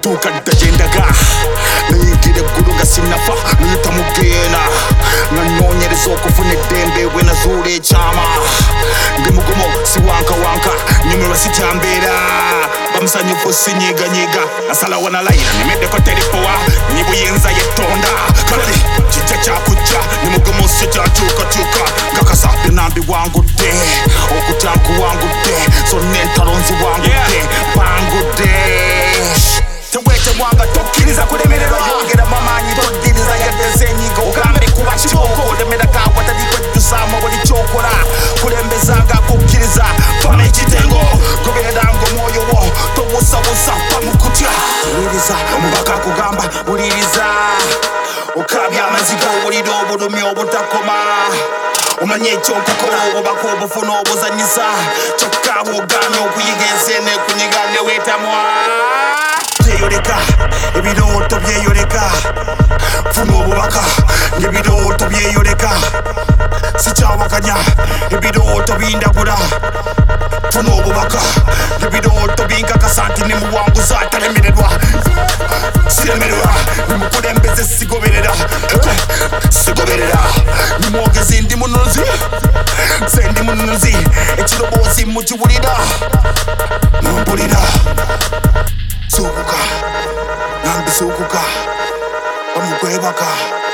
tukadde gyendaga nayingira eggulu nga sinnafa nuyita mu geena nga nnoonyereza okufuna eddembe bwe nazuula ekyama ndi mugomo siwankawanka nyumirwa sikyambeera bamusanyufu sinyiganyiga nasalawo nalayira nemeddeko teripowa nyibuyinza yettonda kalali kijja kyakujja ne mugomo si kyakyukakyuka kakasa enambi wangudde okutya nkuwangudde sonna entalo nziwangudde bangudde tewetemwanga tokkiriza kulemererwa yongeramu amaanyi toddiriza yadde ensenyiga ogambe kuba kibooko olemera kaawata likwejjusaamu buli kyokola kulembezanga kukkiriza fama ekitengo gobereranga omwoyo wo tobusabusa pamukutya wuliriza omubaka akugamba wuliriza okabya amaziga owulira obulumi obutakoma omanye ekyokukola obubaka obufuna obuzanyisa kyokka bw'ogaanye okuyiga ensene kunyiga neweetamwa byeyoleka ebirooto byeyoleka funa obubaka ng'ebirooto byeyoleka sikyawakanya ebirooto bindagula funa obubaka ng'ebirooto binkakasa nti nemuwanguza atalemererwa siremererwa nimukulembeze sigoberera sigoberera nimwogezi ndi mununuzi nze ndi mununuzi ekiroboozi mukiwulira mumpulira zuukuka nambi zuukuka bamugwebaka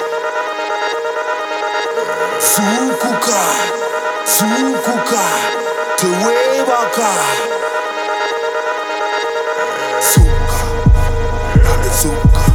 zuukuka zuukuka teweebaka zuukuka nambi zuukuka